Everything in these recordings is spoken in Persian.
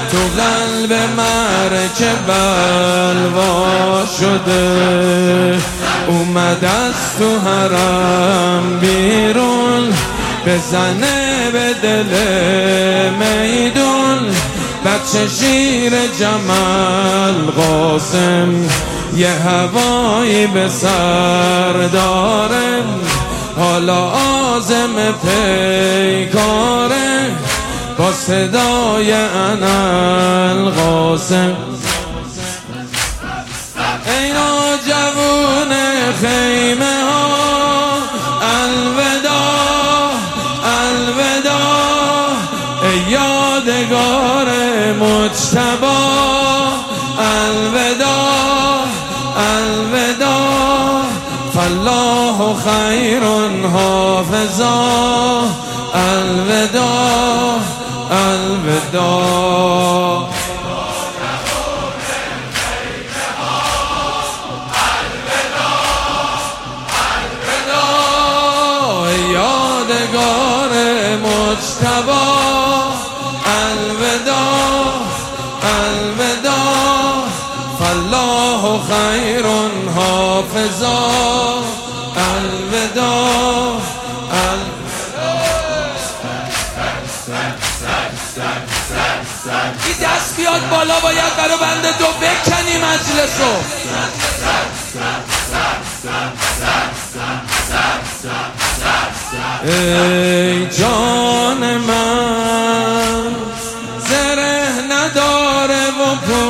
تو قلب مرکه بلوا شده، اومد از تو حرم بیرون بزنه به دل میدون. بچه شیر جمل قاسم یه هوایی به سر داره، حالا عازم پیکاره با صدای انالقاسم. ای نوجوون خیمه ها الوداع الوداع، ای یادگار مجتبی الوداع الوداع، فالله خیر حافظا الوداع الوداع. یادگار مجتبی الوداع الوداع، فالله خیر حافظا الوداع این دست بیاد بالا، باید برای بنده دو بکنی مجلسو. ای جان من زره نداره و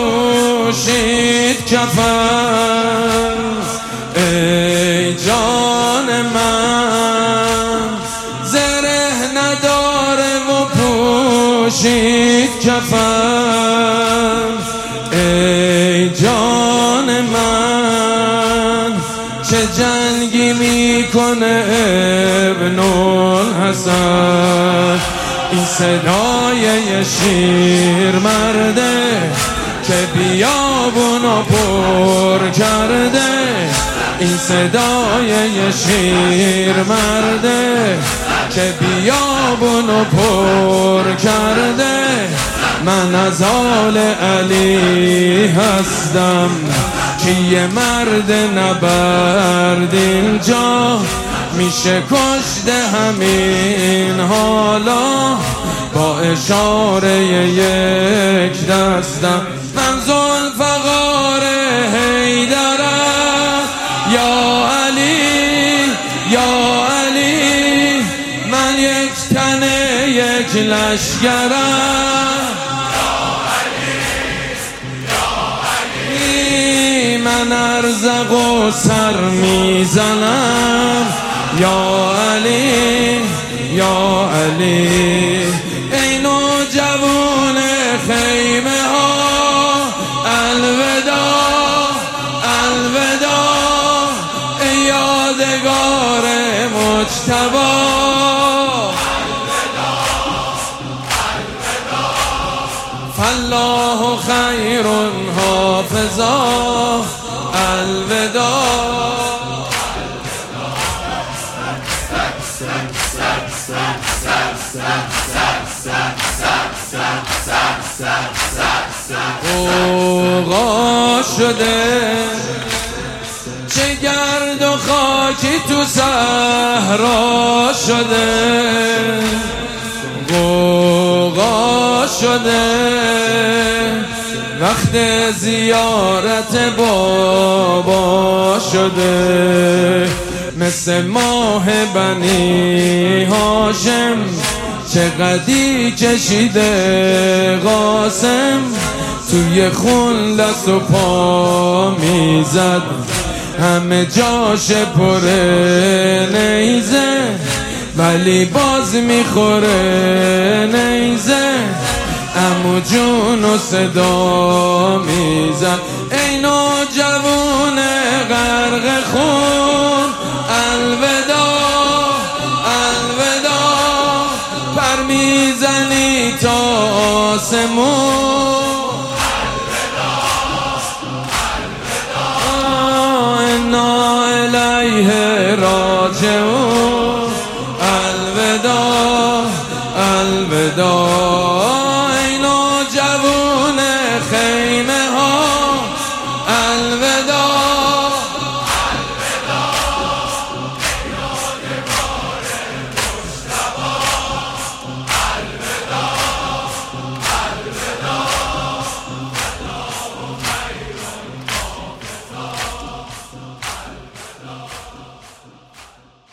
پوشید کفن، ای جان من زره نداره و پوشید کفن، ای جان من چه جنگی میکنه ابن الحسن. این صدای یه شیر مرده که بیابونو پر کرده، این صدای یه شیر مرده که بیابونو پر کرده. من از آل علی هستم که یه مرد نبرد اینجا میشه کشته همین حالا با اشاره یک دستم. من ذوالفقار حیدرم یا علی یا علی، من یک تنه یک لشکرم من ارزق و سر میزنم یا علی یا علی. ای نوجوان خیمه ها الوداع الوداع، ای یادگار مجتبی فالله خیر حافظا الوداع. غوغا شده چه گرد و خاکی تو صحرا شده، غوغا شده وقت زیارت بابا شده. مثل ماه بنی هاشم چه قدی کشیده قاسم، توی خون دست و پا میزد همه جاش پر نیزه، ولی باز میخوره نیزه. عمو جونو صدا میزد ای نوجوون غرق خون الوداع الوداع، پر میزنی تا آسمون انا الیه راجعون الوداع الوداع. ای نوجوان الوداع